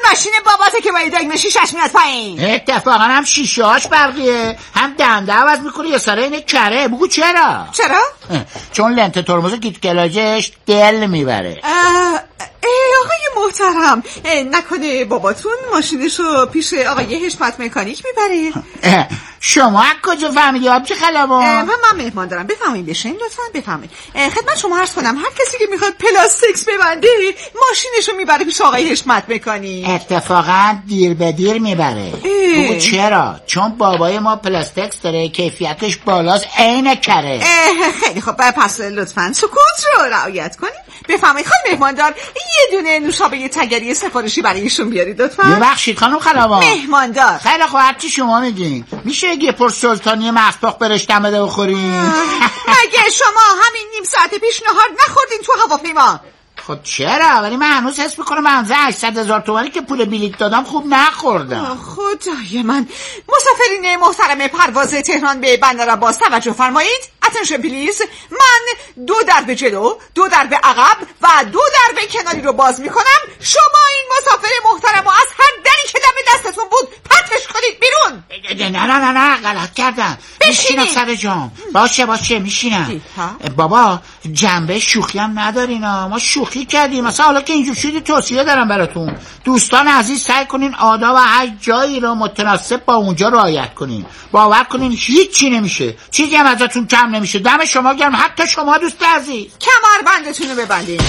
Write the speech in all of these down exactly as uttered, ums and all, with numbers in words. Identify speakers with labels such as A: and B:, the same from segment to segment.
A: ماشین باباته که با یه دگمه شیشش میاد پایین.
B: اتفاقا هم شیشه هاش برقیه، هم دنده عوض میکنه، یه سره اینه کره. بگو چرا؟
A: چرا؟
B: چون لنت ترمز کیت کلاجش دل میبره.
A: ای آقای محترم، نکنه باباتون ماشینشو پیش آقای حشمت مکانیک میبره؟
B: شما از کجا فهمیدی آبجی خلبان؟
A: من من مهمان دارم، بفهمید بشین لطفا بفهمید. خدمت شما عرض کنم هر کسی که میخواد پلاستیکس ببنده ماشینشو میبره پیش آقای حشمت مکانیک.
B: اتفاقا دیر به دیر میبره. بگو چرا؟ چون بابای ما پلاستیکس داره، کیفیتش بالاست، عین کره.
A: خیلی خب پس لطفا سکوت رو رعایت کنید. بفهمید خانم مهماندار یه دونه نوشابه تگری سفارشی برای ایشون بیارید لطفا.
B: ببخشید خانم خلبان.
A: مهماندار.
B: خیلی خوب هر چی شما میگین. میشه یه پر سلطانی مسباق برشتم بده بخورین؟
A: مگه شما همین نیم ساعت پیش نهار نخوردین تو هواپیما؟
B: خب چرا؟ ولی من هنوز حس میکنم منزه هشتصد هزار تومانی که پول بلیط دادم خوب نخوردم.
A: خدای من. مسافرین محترم پرواز تهران به بندر عباس توجه فرمایید. اتنشن پلیز. من دو درب جلو، دو درب عقب و دو درب کناری رو باز میکنم. شما این مسافر محترم رو از هر دری که دم دستتون بود پرتش کنید بیرون.
B: نه نه نه نه غلط کردم. میشینم سر جام. باشه باشه میشینم. بابا جنبه شوخی هم ندارین. ما شوخی کردیم. مثلا حالا که اینجور شدی توصیه دارم براتون. دوستان عزیز سعی کنین آداب هر جایی رو متناسب با اونجا رعایت کنین. باور کنین هیچ چی نمیشه. چیزی هم ازتون کم نمیشه. دم شما گرم. حتی شما دوست عزیز.
A: کمربندتون رو ببندین.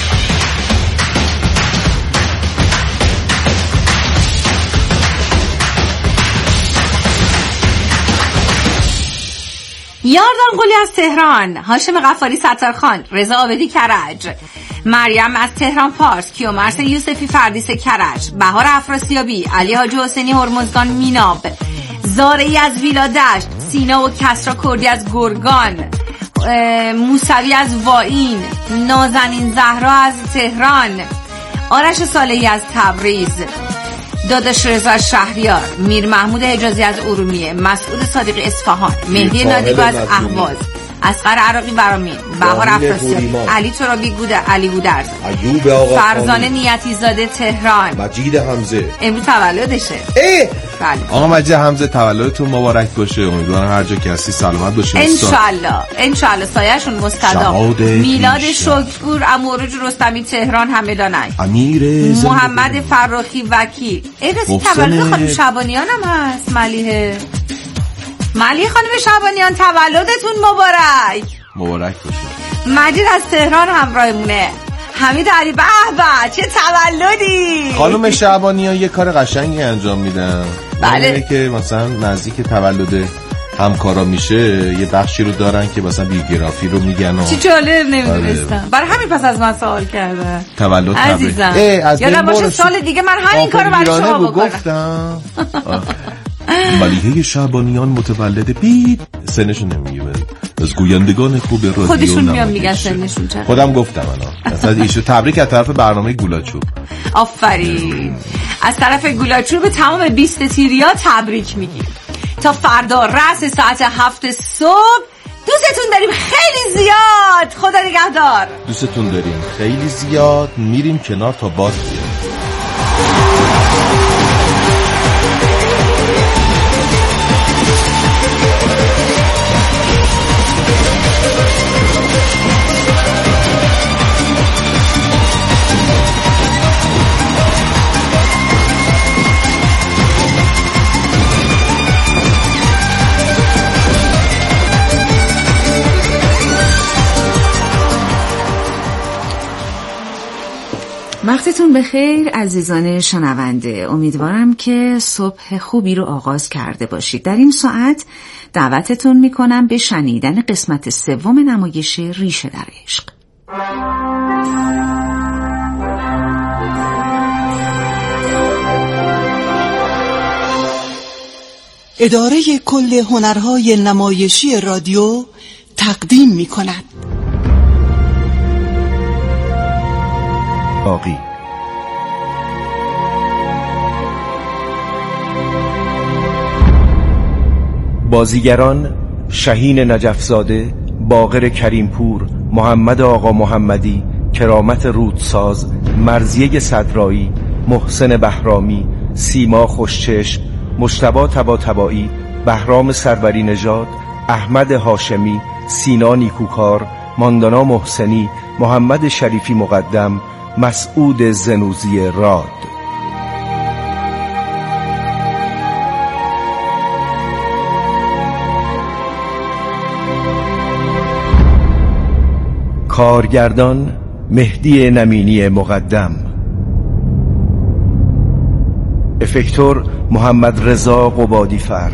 C: یاردان قلی از تهران، هاشم غفاری ستارخان، رضا عابدی کرج، مریم از تهران پارس، کیومرث یوسفی فردیس کرج، بهار افراسیابی، علی حاجی حسینی هرمزگان میناب، زارعی از ویلا دشت، سینا و کسرا کردی از گرگان، موسوی از واین، نازنین زهرا از تهران، آرش صالحی از تبریز، داداش رضا شهریار، میر محمود حجازی از ارومیه، مسعود صادقی اصفهان، مهدی نادیگو از اهواز، اصغر عراقی برامین، بهار افراسیابی، علی ترابی گوده، علی گودرز،
D: ایوب آقا،
C: فرزانه نیتی زاده تهران،
D: مجید حمزه
C: امروز تولدشه.
D: اه
C: بله.
E: آقا مجید حمزه تولدتون مبارک باشه. امیدوارم هر جا که هستی سلامت باشین.
C: ان شاء الله ان شاء الله سایه‌شون مستدام. میلاد شکرپور، امورج رستمی تهران همه دانای.
E: امیر
C: محمد فراخی وکیل. این تولد خانم شعبانیان هم هست. ملیحه ملیحه خانم شعبانیان تولدتون مبارک.
E: مبارک باشه.
C: مجید از تهران همراهمونه. حمید علی به به چه تولدی.
E: خانم شعبانیان یه کار قشنگی انجام میدن.
C: بله.
E: اینه که مثلا نزدیک تولد همکارا میشه یه بخشی رو دارن که مثلا بیوگرافی رو میگن و
C: چی جالب نمیدونستم. برای همین پس از من سوال کردن.
E: تولد
C: عزیزم. یادم باشه سال دیگه من همین کارو برای شما بکنم.
E: گفتم ملیحه شعبانیان متولد بید سنشو نمیگه از گویندگان خوب رادیو
C: خودشون میان میگن سنشون چقدر.
E: خودم گفتم انا مثلا ایشو تبریک از طرف برنامه گولاچوب.
C: آفرین. از طرف گولاچوب به تمام بیست تیریا تبریک میگیم. تا فردا رأس ساعت هفت صبح دوستتون داریم خیلی زیاد. خدا نگهدار.
E: دوستتون داریم خیلی زیاد. میریم کنار تا باز بیاد.
F: وقتتون بخیر عزیزان شنونده. امیدوارم که صبح خوبی رو آغاز کرده باشید. در این ساعت دعوتتون میکنم به شنیدن قسمت سوم نمایش ریشه در عشق.
G: اداره کل هنرهای نمایشی رادیو تقدیم میکند
E: باقی.
H: بازیگران: شهین نجفزاده، باقر کریمپور، محمد آقا محمدی، کرامت رودساز، مرضیه صدرایی، محسن بهرامی، سیما خوشچشم، مجتبی طباطبایی، بهرام سروری نژاد، احمد هاشمی، سینا نیکوکار، ماندانا محسنی، محمد شریفی مقدم، مسعود زنوزی راد. کارگردان مهدی نمینی مقدم، افکتور محمد رضا قبادیفر،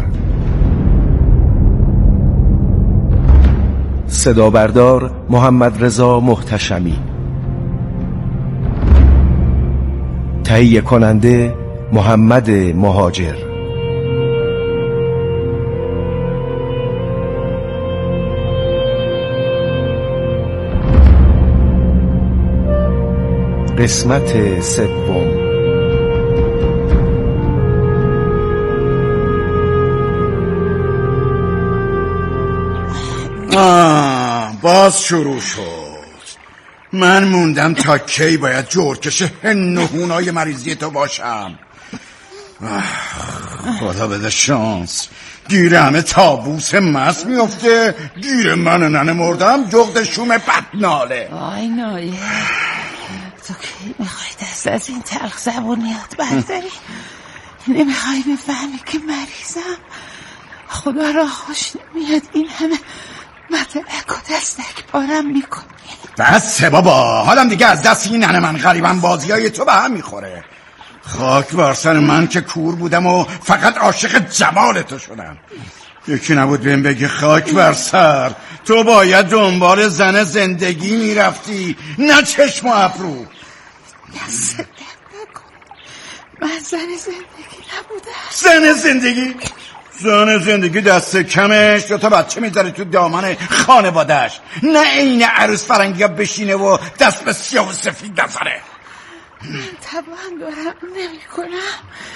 H: صدا بردار محمد رضا محتشمی، تهیه کننده محمد مهاجر. قسمت سوم.
D: آه باز شروع شد. من موندم تا کی باید جورکش هنهونای مریضی تو باشم. خدا بده شانس، گیر همه تابوس مست میفته، گیر من ننه مردم جغد شوم بدناله.
I: آی نایه، تو کی میخوای دست از این تلخ زبونیات برداری؟ نمیخوای بفهمی که مریضم؟ خدا را خوش نمیاد این همه مدرک و دستک بارم میکنی.
D: بسه بابا، حالم دیگه از دست این ننه من غریبم بازی های تو به هم میخوره. خاک بر سر من که کور بودم و فقط عاشق جمال تو شدم. یکی نبود بهم بگی خاک بر سر تو باید دنبال زن زندگی میرفتی نه چشم و ابرو.
I: دست درد نکن، من زن زندگی نبودم.
D: زن زندگی؟ زن زندگی دست کمش دو تا بچه میذاره تو دامن خانوادهش، نه این عروس فرنگی ها بشینه و دست به سیاه و سفید نزنه.
I: من طبعا دارم نمی کنم.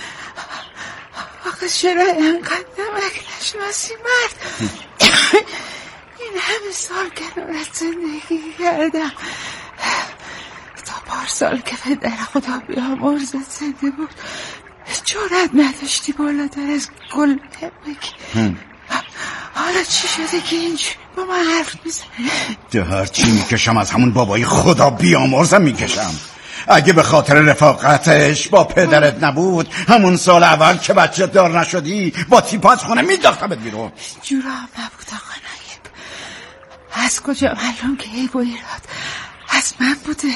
I: آقا چرا اینقدر نمک نشناسی مرد؟ این همه سال کنارت زندگی کردم، تا پارسال که پدر خدا بیامرزت زنده بود جرأت نداشتی بالاتر از گل بگی. حالا چی شده که اینجوری با من حرف میزنی؟
D: ده هر چی میکشم از همون بابای خدا بیامرزم میکشم. اگه به خاطر رفاقتش با پدرت نبود همون سال اول که بچه دار نشدی با تیپ از خونه میداختمت بیرون.
I: جورا نبود آقا نایب. از کجا معلوم که ای ایراد از من بوده؟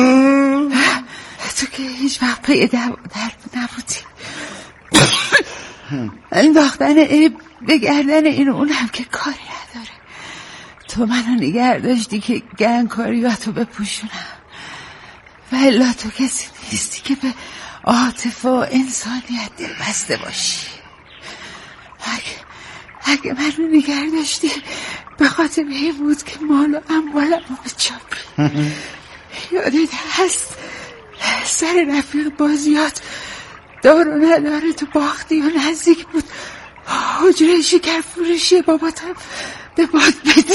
I: تو که هیچ وقت پی در نبودی. انداختن عیب به گردن این اونم که کاری نداره. تو منو نگه داشتی که گنگکاریاتو بپوشونم، ولی تو کسی نیستی که به عاطفه و انسانیت دل بسته باشی. اگه, اگه منو نگه داشتی به خاطر این بود که مال و اموالم رو بچاپی. یادت هست سر رفیق بازیات دار و نداره تو باختی و نزدیک بود حجره شکر فروشی باباتم به باد بدی.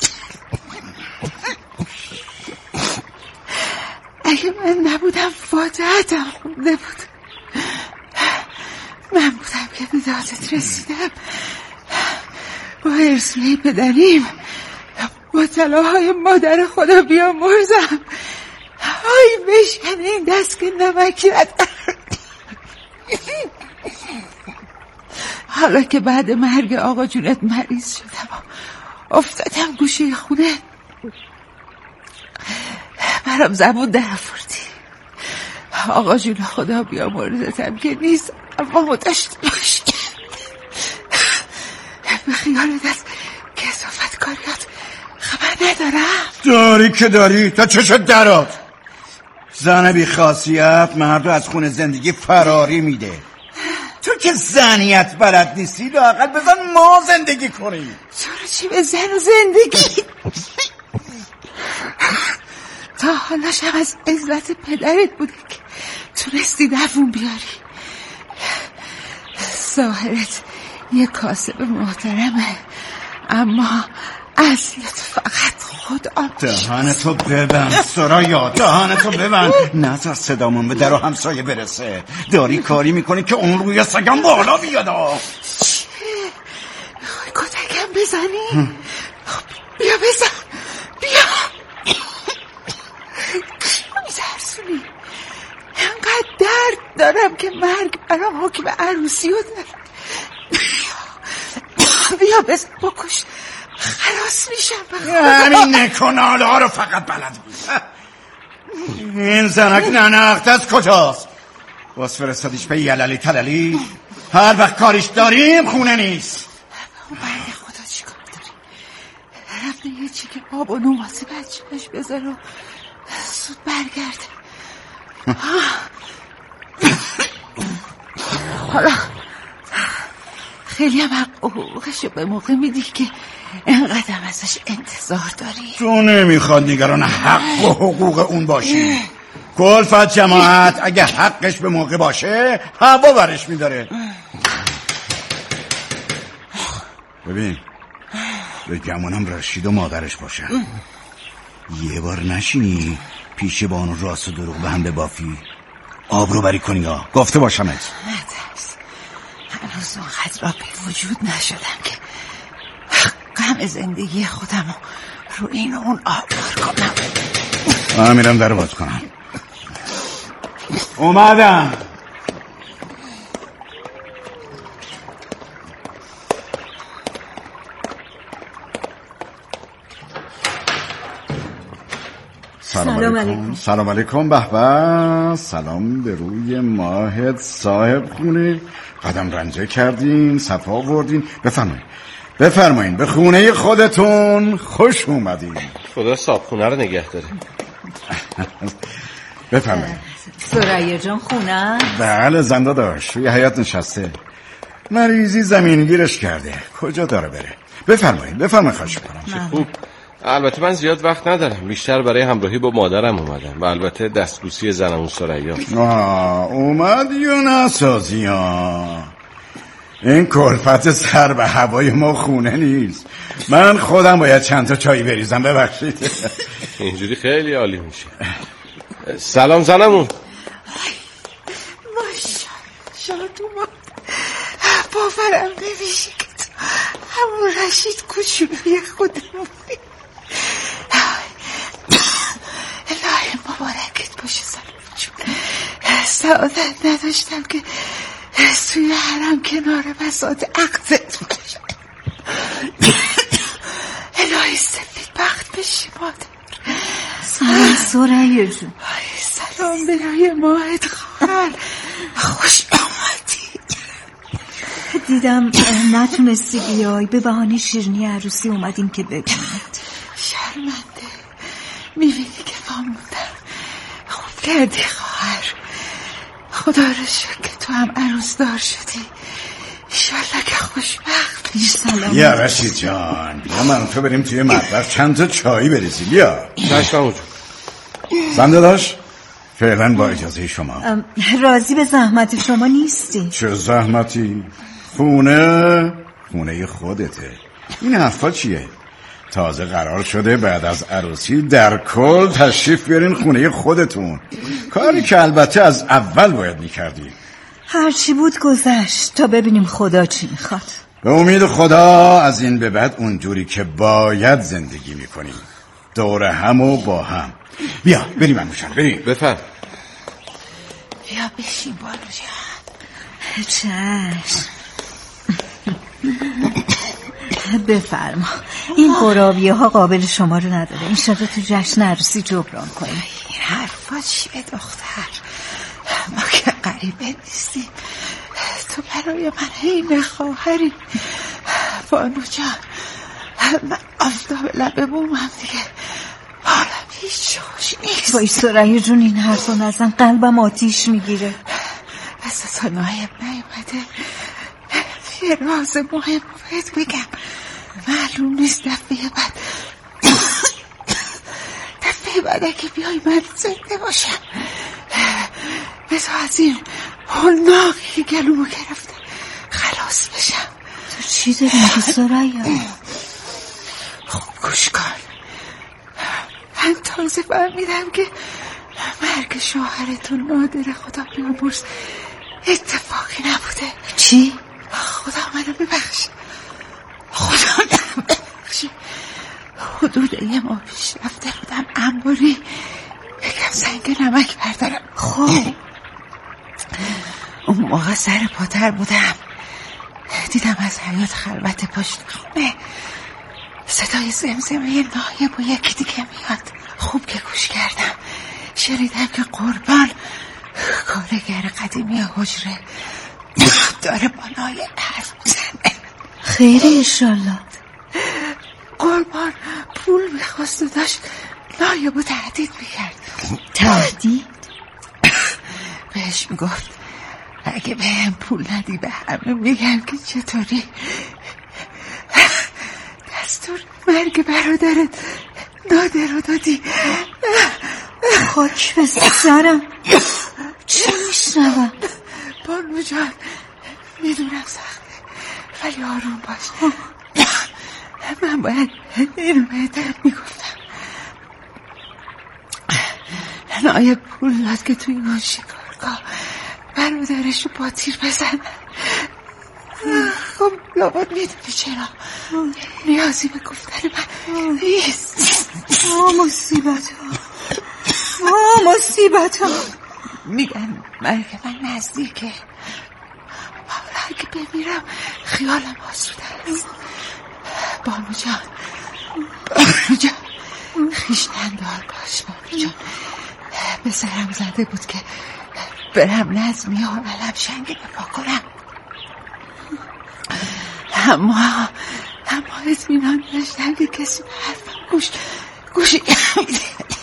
I: اگه من نبودم فاتحتم خونده بود. من بودم که به دادت رسیدم با ارسوی پدریم، با طلاهای مادر خدا بیامرزم. آی بشکن این دست که نمکیت. حالا که بعد مرگ آقا جونت مریض شدم افتادم گوشه خونه، برام زبون در آوردی. آقا جون خدا بیامرزتم که نیست، اما مداشت باش به خیالت از کثافت کاریات خبر ندارم.
D: داری که داری، تا چشت درات. زن بی خاصیت مردو از خونه زندگی فراری میده. تو که زنیت بلد نیستی لااقل بزن ما زندگی کنی.
I: چرا چی به زن و زندگی؟ تا حالا شب از عزت پدرت بوده که تونستی دوون بیاری. ظاهرت یه کاسب محترمه اما اصلت فقط
G: خدا
D: دهانتو ببند سرایا، دهانتو ببند. نذار صدامون به در و همسایه برسه. داری کاری میکنی که اون روی سگم بالا بیاد.
G: چیه؟ میخوای کتکم بزنی؟ بیا بزن، بیا. میترسونی. انقدر درد دارم که مرگ برام حکم عروسی رو دارم. بیا بزن بکش، خلاص میشم.
D: همین نکناله ها رو فقط بلد بود. این زنک ننخت از کجاست؟ باز فرستادیش به یللی تللی؟ هر وقت کاریش داریم خونه نیست.
G: اون برده خدا چی کار داری؟ رفته یه چی که آب و نون واسه بچه‌اش بذار و زود برگرده. حالا خیلی هم حقوقشو به موقع میدی که اینقدر ازش انتظار داری.
D: تو نمیخواد نگران حق و حقوق اون باشی. کلفت جماعت اگه حقش به موقع باشه هوا برش میداره. ببین به گمونم رشید و مادرش باشن. یه بار نشینی پیش بانو راست و دروغ به هم ببافی آب رو بری کنی ها. گفته باشمت.
G: نترس، هنوز اونقدر را به وجود نشدم که غم زندگی خودم رو این و اون آبار کنم.
D: من میرم در باز کنم. اومدم. سلام علیکم. سلام علیکم. به به. سلام به روی ماهت صاحب خونه. قدم رنجه کردین، صفا بردین. بفرمایید بفرمایید به خونه خودتون خوش اومدین.
E: خدا صاحب خونه رو نگه داره.
D: بفرمایید.
F: ثریا جان خونه؟
D: بله زنده داشت روی حیاط نشسته. مریضی زمینگیرش کرده. کجا داره بره؟ بفرمایید بفرمایید خواهش می‌کنم.
E: خوب. البته من زیاد وقت ندارم، بیشتر برای همراهی با مادرم اومدم و البته دستبوسی زنمون ثریا.
D: آه اومد یا نسازی ها. این کلفت سر به هوای ما خونه نیست. من خودم باید چند تا چایی بریزم. ببخشید.
E: اینجوری خیلی عالی میشه. سلام زنمون.
G: ماشاءالله شادومان. باورم نمیشه که تو همون رشید کوچولوی خودمونی. الهی مبارکت باشه سلام جون. سعادت نداشتم که توی حرم کنار بساط عقدت باشه. الهی سفید بخت بشی مادر.
F: سلام ثریا جون.
G: سلام برای ماهت خواهر. خوش آمدی.
F: دیدم نتونستی بیای، به بهانه شیرینی عروسی اومدیم که ببینید.
G: شرمنده. میبینی که فهموندم. خوب کردی خواهر. خدا رو شکر که تو هم عروس دار شدی. انشالله که خوشبخت بشی.
F: سلام.
D: بیا رشید جان بیا من تو بریم توی مطبخ چند تا چایی بریزی. بیا
E: چشم
D: زنده داشت. فعلا با اجازه شما.
F: راضی به زحمت شما نیستی؟
D: چه زحمتی؟ خونه خونه خودته. این حرفا چیه؟ تازه قرار شده بعد از عروسی در کل تشریف بیارین خونه خودتون. کاری که البته از اول باید میکردی.
F: هرچی بود گذشت تا ببینیم خدا چی میخواد.
D: به امید خدا از این به بعد اونجوری که باید زندگی میکنیم، دور هم و با هم. بیا بریم انوشان بریم.
E: بفرم.
G: بیا بشین بانو جان.
F: چشم. بفرما. این قرابیه ها قابل شما رو نداره. این شده تو جشن عروسی جبران کنیم.
G: این حرفا چیه دختر؟ ما که غریبه نیستیم. تو برای من حین خواهری. بانو جان من آفتاب لبه بومم دیگه. حالا هیچ جوش نیست.
F: وای ثریا جون این حرفا نزن، قلبم آتیش میگیره.
G: بس تا نایب نیومده یه راز مهم بهت بگم. معلوم نیست دفعه بعد دفعه بعد اگه بیای من زنده باشم بذار از این هلناقی که گلومو گرفته خلاص بشم.
F: تو چی داری میگی ثریا؟
G: خوب گوش کن.
I: تازه فهمیدم که مرگ شوهرتون نادر خدا بیامرز اتفاقی نبوده.
F: چی؟
I: خدا منو ببخش، خدا منو ببخش. حدود یه ماه پیش رفته بودم انباری یکم سنگ نمک بردارم.
F: خب
I: اون موقع سر پاتر بودم، دیدم از حیاط خلوت پشت خونه صدای زمزمه نایب و یکی دیگه میاد. خوب که گوش کردم شنیدم که قربان کارگر قدیمی حجره داره با نایب حرف میزنه.
F: خیره انشالله.
I: قربان پول میخواست و داشت نایب و تهدید میکرد.
F: تهدید؟
I: بهش میگفت اگه به هم پول ندی به همه میگم که چطوری دستور مرگ برادرت نادر رو دادی.
F: خاک به سرم. چه میشنوم؟
I: بانو جان میدونم سخته ولی آروم باش. من باید اینو بهتر میگفتم. نایب پول داد که توی این شکارگاه برادرشو با تیر بزن. خب لابد میدونی چرا نیازی به گفتن من نیست.
F: آه مصیبت ها، آه مصیبت ها.
I: میگن مرگ من نزدیکه. حالا اگه بمیرم خیالم آسوده است. بانو جان، بانو جان خیشتن دار باش. بانو جان به سرم زده بود که برم نظمی و علم شنگی بپا کنم، اما اما اطمینان داشتم که کسی به حرفم گوش گوشی نمیده.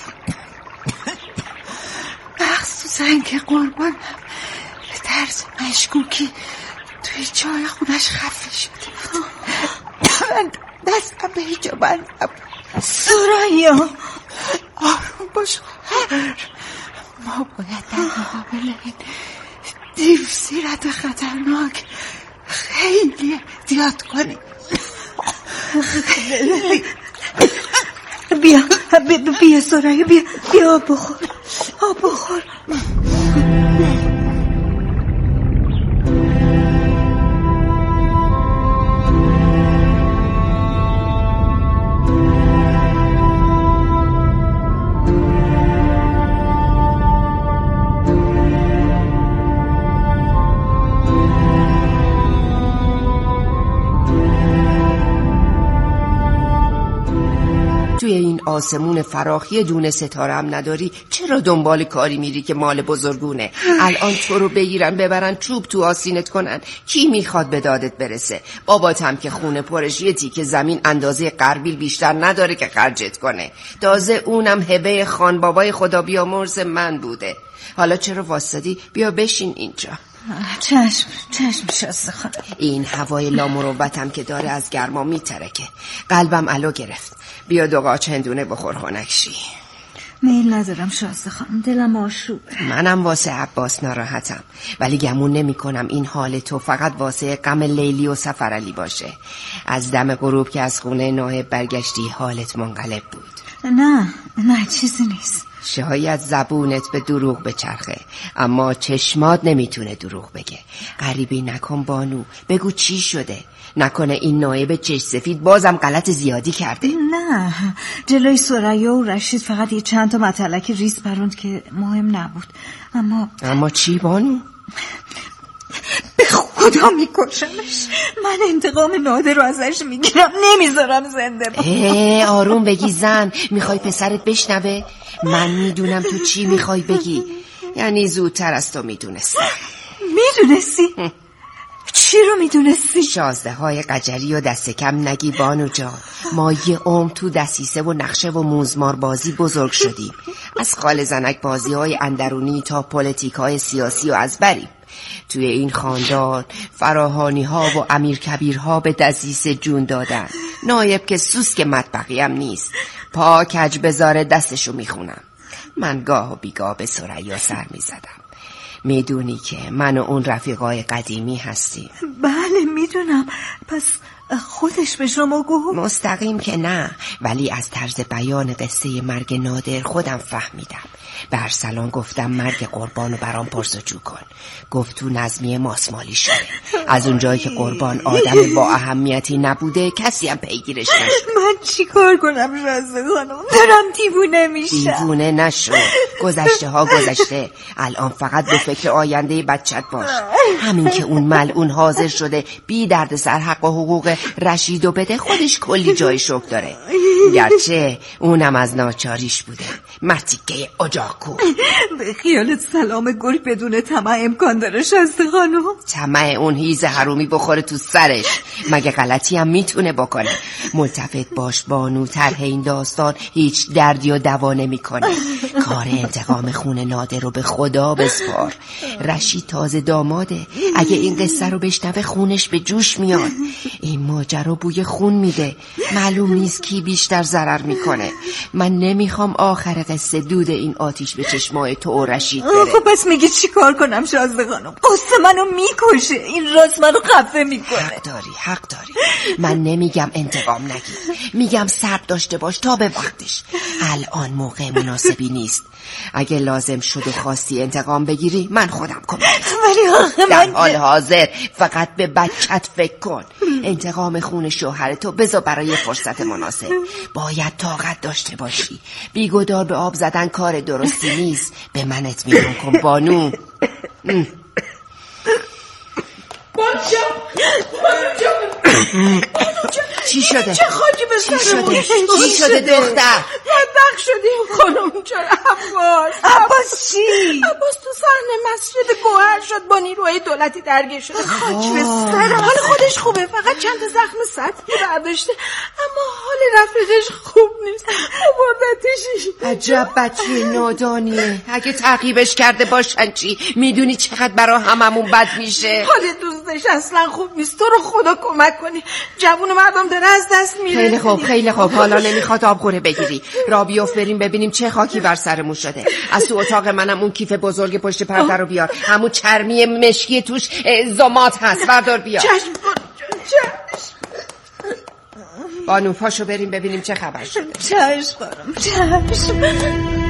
I: مخصوصا که قربانم به طرز مشکوکی توی چای خونش خفه شده. من دستم به هیچ جا بند نبود.
F: سریا
I: آروم باش خواهر، ما باید در مقابل این دیو سیرت خطرناک خیلی احتیاط کنیم.
F: بیا بیا بیا سریا بیا بیا آب بخور، آب بخور.
J: توی این آسمون فراخ یه دونه ستاره هم نداری، چرا دنبال کاری میری که مال بزرگونه؟ الان تو رو بگیرن ببرن چوب تو آسینت کنن، کی میخواد به دادت برسه؟ بابات هم که خونه پرش یه تیکه زمین اندازه قربیل بیشتر نداره که خرجت کنه، تازه اونم هبه خان بابای خدا بیامرز من بوده. حالا چرا واسدی؟ بیا بشین اینجا.
F: چشم چشم شسته خانم.
J: این هوای لامروتم که داره از گرما میترکه، قلبم علو گرفت. بیا دو قاچ هندونه بخور خنکشی.
F: میل ندارم شازده خانم، دلم آشوبه.
J: منم واسه عباس ناراحتم، ولی گمون نمی کنم این حال تو فقط واسه غم لیلی و سفر علی باشه. از دم غروب که از خونه ناهب برگشتی حالت منقلب بود.
F: نه نه چیزی نیست.
J: شاید زبونت به دروغ بچرخه، اما چشمات نمیتونه دروغ بگه. غریبی نکن بانو، بگو چی شده؟ نکنه این نایب چشم سفید بازم غلط زیادی کرده؟
F: نه، جلوی سریا و رشید فقط یه چند تا متلک ریز پروند که مهم نبود. اما
J: اما چی بانو؟
F: به خدا میکشمش. من انتقام نادر رو ازش میگیرم، نمیذارم زنده
J: باشه. آروم بگی زن، میخوای پسرت بشنوه؟ من میدونم تو چی میخوای بگی، یعنی زودتر از تو میدونستم.
F: میدونستی؟ چی رو میدونستی؟
J: شازده های قجری و دست کم نگی بانو جان. ما یه عمر تو دسیسه و نقشه و موزمار بازی بزرگ شدیم، از خال زنک بازی های اندرونی تا پولیتیک های سیاسی و از بریم. توی این خاندان فراهانی ها و امیر کبیر ها به دسیسه جون دادن. نایب که سوسک مطبقی هم نیست، پا کج بذاره دستشو میخونم. من گاه و بیگاه به ثریا سر میزدم. میدونی که من و اون رفیقای قدیمی هستیم.
F: بله میدونم. پس
I: خودش به شما گفت؟
J: مستقیم که نه، ولی از طرز بیان قصه مرگ نادر خودم فهمیدم. به ارسلان گفتم مرگ قربانو برام پرسجو کن. گفت تو نظمیه ماسمالی شده. از اونجایی که قربان آدم با اهمیتی نبوده کسی هم پیگیرش نشد.
I: من چی کار کنم رازه خانم؟ دارم دیوونه میشم.
J: دیوونه نشو، گذشته ها گذشته. الان فقط به فکر آینده بچت باش. همین که اون ملعون حاضر شده بی درد سر حق و حقوق رشیدو بده خودش کلی جای شوق داره. گرچه اونم از ناچاریش بوده. مرتیکه اجاکو.
I: به خیالت سلام گل بدون طمع امکان داره شازده خانم؟
J: طمع اون هیز حرومی بخوره تو سرش. مگه غلطی هم میتونه بکنه؟ ملتفت باش بانو، طرح این داستان هیچ دردی و دوا نمیکنه. کار انتقام خون نادر رو به خدا بسپار. رشید تازه داماده. اگه این قصه رو بشنوه خونش به جوش میاد. این ماجرا بوی خون میده. معلوم نیست کی بیشتر ضرر میکنه. من نمیخوام آخر قصه دود این آتیش به چشمای تو و رشید بره.
I: خب پس میگی چی کار کنم شازده خانم؟ قصه منو میکشه. این راست منو خفه میکنه.
J: حق داری، حق داری. من نمیگم انتقام نگیر، میگم صبر داشته باش تا به وقتش. الان موقع مناسبی نیست. اگه لازم شد و خواستی انتقام بگیری من خودم کمک.
I: ولی آخه
J: در
I: من
J: حال حاضر فقط به بچت فکر کن. انتقام خون شوهر تو بذار برای فرصت مناسب. باید طاقت داشته باشی. بیگدار به آب زدن کار درستی نیست. به من اطمینان کن بانو. چی شده؟
I: چه خاکی به سرمون؟
J: چی شده دختر؟
I: بدبخت شدیم خانم جان. عباس عباس چی؟
K: عباس تو صحنه مسجد گوهر شد، با نیروهای دولتی درگیر شده.
I: خاک به سرم.
K: حال خودش خوبه، فقط چند تا زخم سطحی برداشته، اما حال رفیقش خوب نیست. عبادتشی.
J: عجب بچه نادانیه. اگه تعقیبش کرده باشن چی؟ میدونی چقدر برا هممون بد میشه.
K: حال دوستش اصلا خوب نیست. تو رو خدا کمک کنی. جوون مردم داره از دست میره.
J: خیلی خوب خیلی خوب. حالا نمیخواد آبخوره بگیری. را بیفت بریم ببینیم چه خاکی بر سرمون شده. از تو اتاق منم اون کیف بزرگ پشت پرده رو بیار. همون چرمی مشکی توش زمات هست. بردار بیار.
K: چشم چشم.
J: بانو پاشو بریم ببینیم چه خبر شده.
I: چشم خانم چشم.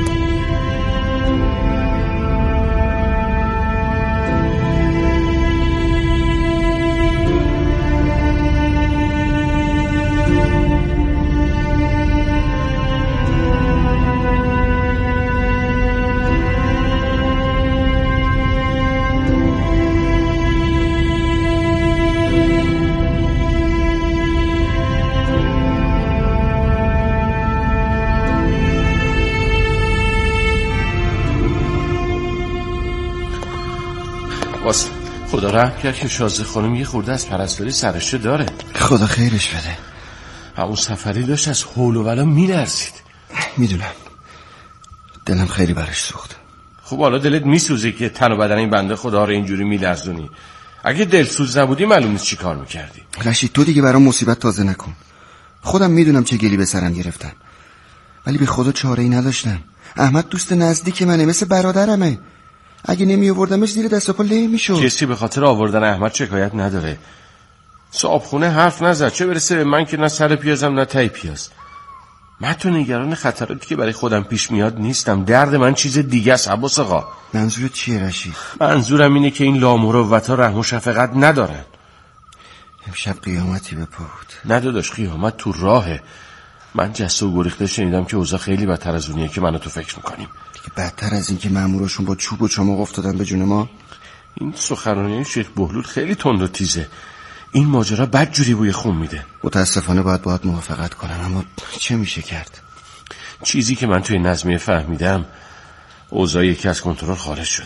L: خدا رحم کرد که شازده خانم یه خورده از پرستاری سرشه داره.
M: خدا خیرش بده.
L: همون سفری داشت از حول و ولا می‌لرزید.
M: میدونم، دلم خیلی برش سوخت.
L: خب حالا دلت میسوزه که تن و بدن این بنده خدا رو اینجوری میلرزونی. اگه دلسوز نبودی معلوم نیست چی کار میکردی.
M: رشید تو دیگه برام مصیبت تازه نکن. خودم میدونم چه گلی به سرم گرفتم، ولی به خدا چاره‌ای نداشتم. احمد دوست نزدیک منه، مثل برادرمه. اگه نمی آوردمش زیر دست و پا له میشد.
L: کسی به خاطر آوردن احمد شکایت نداره. صاحبخونه حرف نزد، چه برسه به من که نه سر پیازم نه ته پیاز. من تو نگران خطراتی که برای خودم پیش میاد نیستم. درد من چیز دیگه است عباس آقا.
M: منظورت چیه رشید؟
L: منظورم اینه که این لامروتا رحم و شفقت ندارن.
M: امشب قیامتی به پا بود.
L: نه داداش، قیامت تو راهه. من جسته و گریخته شنیدم که اوضاع خیلی بدتر از اونیه که من و تو فکر میکنیم.
M: دیگه بدتر از این که ماموراشون با چوب و چماق افتادن به جون ما.
L: این سخنرانی شیخ بهلول خیلی تند و تیزه. این ماجرا بد جوری بوی خون میده.
M: متاسفانه باید باید موافقت کنم، اما چه میشه کرد؟
L: چیزی که من توی نظمیه فهمیدم، اوضاع یکی از کنترل خارج شده.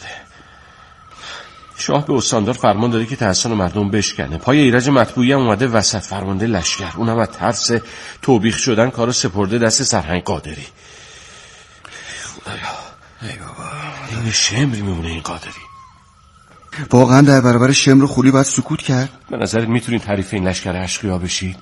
L: شاه به استاندار فرمان داده که تحصن مردم بشکنه. پای ایرج مطبوعی هم اومده وسط، فرمانده لشکر. اونم از ترس توبیخ شدن کارو سپرده دست سرهنگ قادری. خدایا ای بابا، این شمری میمونه این قادری.
M: واقعا در برابر شمر و خولی باید سکوت کرد؟
L: به نظرت میتونید تعریف این لشکر اشقیا بشید؟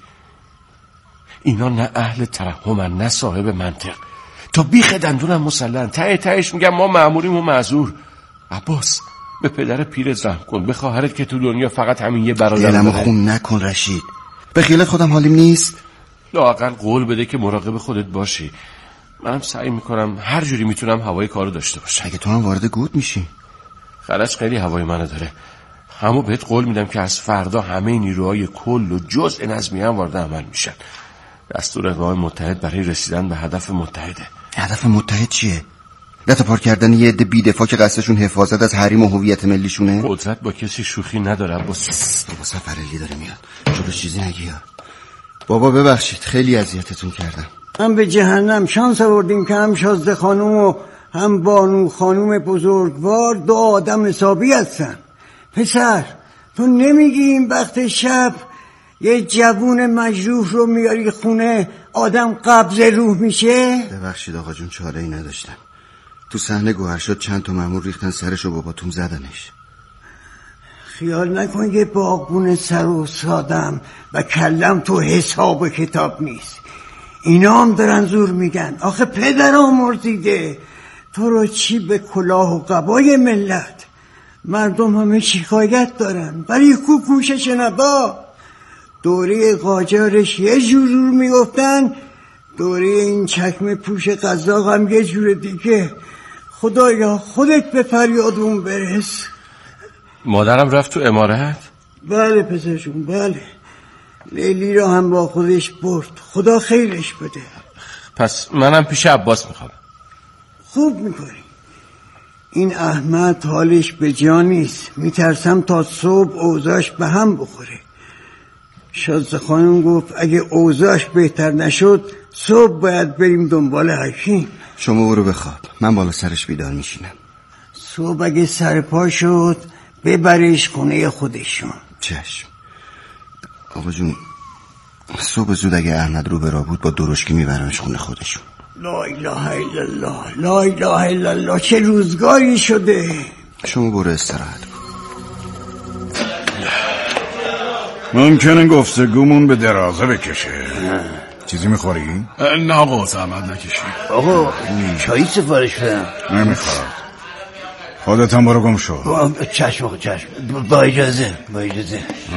L: اینا نه اهل ترحمن نه صاحب منطق. تا بیخ دندونم مسلن. ته تهش میگم ما مأموریم و معذور. عباس، به پدر پیرت رحم کن، به خواهرت که تو دنیا فقط همین یه برادر
M: دلمو خون نکن رشید. به خیالت خودم حالیم نیست؟
L: لااقل قول بده که مراقب خودت باشی. منم سعی میکنم هر جوری میتونم هوای کارو داشته باشم.
M: اگه تو هم وارد گود میشی.
L: خلاص خیلی هوای منو داره، اما بهت قول میدم که از فردا همه نیروهای کل و جزء نظمی هم وارد عمل میشن. دستور اقوام متحد برای رسیدن به هدف متحده.
M: هدف متحد چیه؟ دست پار کردن یه عده بی‌دفاع که قصدشون حفاظت از حریم و هویت ملیشونه؟
L: قدرت با کسی شوخی نداره عباس.
M: بابا سفرلی داره میاد. شو به چیزی نگی. بابا ببخشید خیلی اذیتتون کردم.
N: هم به جهنم شانس آوردیم که هم شازده خانوم و هم بانو خانوم بزرگوار دو آدم حسابی هستن. پسر تو نمیگی این وقت شب یه جوون مجروح رو میاری خونه آدم قبض روح میشه؟
M: ببخشید آقا جون چاره ای نداشتم. تو صحنه گوهر شد چند تا مأمور ریختن سرش و باباتون زدنش.
N: خیال نکن یه باغبون سر و سادم و کلم تو حساب کتاب نیست. اینا هم دارن زور میگن. آخه پدر آمرزیده تو رو چی به کلاه و قبای ملت. مردم همه شکایت دارن ولی کو کوشش نبا. دوره قاجارش یه جور میگفتن، دوره این چکمه پوش قزاق هم یه جور دیگه. خدایا خودت به فریادون برس.
L: مادرم رفت تو امارت؟
N: بله پسرشون بله. لیلی رو هم با خودش برد. خدا خیرش بده.
L: پس منم پیش عباس میخوام.
N: خوب میکنی. این احمد حالش به جا نیست. میترسم تا صبح اوضاعش به هم بخوره. شازده خانم گفت اگه اوضاعش بهتر نشد صبح باید بریم دنبال حکیم.
M: شما برو بخواب، من بالا سرش بیدار میشینم.
N: صبح اگه سر پا شد ببرش خونه خودشون.
M: چشم. آقا جون صبح زود اگه احمد رو برا بود با درشکی میبرمش خونه خودشون.
N: لا اله الا الله لا اله الا الله. چه روزگاری شده.
M: شما برو استراحت کن.
D: ممکنه گفتگومون به درازه بکشه. چیزی میخوری؟
O: نه آقا زحمت نکشی.
N: آقا چایی سفارش بدم؟
D: نمیخواد. خودت هم برو گم شو.
N: چشم آقا چشم. با اجازه با اجازه.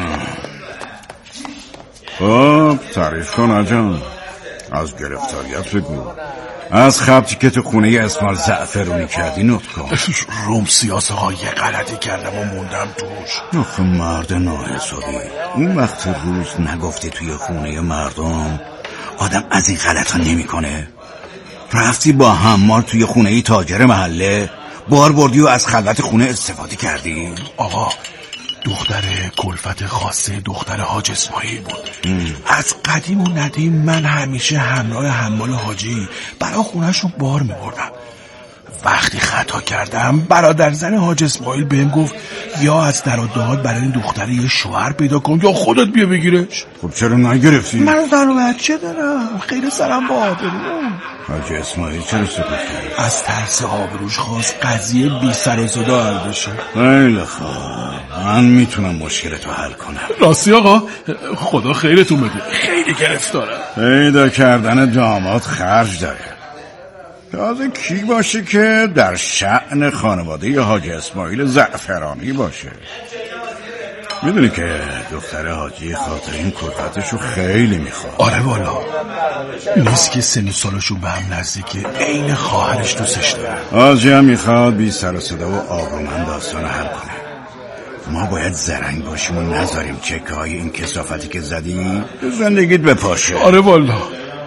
D: خب تعریف کن آجان. از گرفتاریت بگو. از خبتی که تو خونه اسمال زعفرونی کردی نوت کن.
O: روم سیاسه ها یه غلطی کردم و موندم توش.
D: آخه مرد ناحسابی. این وقت روز نگفتی توی خونه مردم آدم از این غلط ها نمی کنه. رفتی با حمال توی خونه تاجر محله بار بردی و از خلوت خونه استفاده کردی.
O: آقا دختر کلفت خاصه دختر حاج اسماعیل بود. ام. از قدیم و ندیم من همیشه همراه حمال حاجی برا خونش رو بار می بردم. وقتی خطا کردم برادر زن حاج اسماعیل بهم گفت یا از در و داد برای این دختر یه شوهر پیدا کن یا خودت بیا بگیرش.
D: خب چرا نگرفتی؟
O: من زن و بچه دارم. خیلی سرم با آبروم.
D: حاج اسماعیل چرا سکوت کرد؟
O: از ترس آبروش خواست قضیه بی سر و صدا حل بشه.
D: خیلی خوب، من میتونم مشکلتو حل کنم.
O: راستی آقا خدا خیرتون بده. خیلی گرفتارم.
D: پیدا کردن داماد خرج داره. تازه کی باشه که در شأن خانواده حاج اسماعیل زعفرانی باشه. میدونی که دختر حاجی خاطر این کلفتشو خیلی میخواد.
O: آره والا نیست که سن و سالشون به هم نزدیکه. عین خواهرش دوستش داره.
D: حاجی هم میخواد بی سر و صدا و آبرومند داستان حل کنه. ما باید زرنگ باشیم و نذاریم چکه های این کثافتی که زدی زندگیت بپاشه.
O: آره والا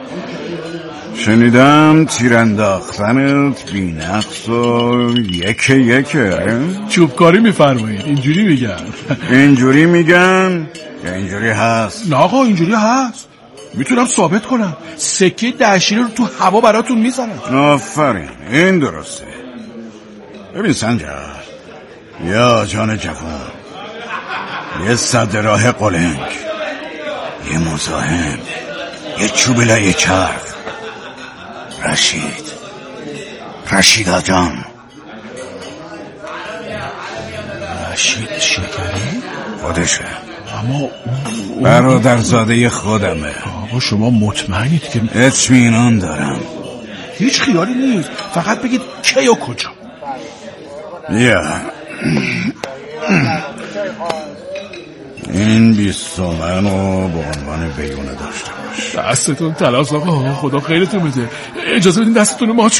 D: شنیدم تیر انداختنت بی نقص و یکه یکه.
O: چوبکاری میفرمایید. اینجوری میگن.
D: اینجوری میگن یا اینجوری هست؟
O: نه آقا اینجوری هست. میتونم ثابت کنم. سکه دهشیری رو تو هوا براتون میزنم.
D: آفرین این درسته. ببین سنجر یا جان جوان، یه صد راه قلنگ، یه مزاحم، یه چوب لای چرخ. رشید رشید آجان.
O: رشید شکری؟
D: خودشه.
O: اما
D: برادرزاده خودمه.
O: آقا شما مطمئنید که؟
D: اطمینان دارم.
O: هیچ خیالی نیست. فقط بگید کی و کجا.
D: یا این بیست تومن رو به عنوان بیونه داشته باش.
O: دستتون تلاس آقا، خدا خیرتون بده. اجازه بدین دستتون رو ماچ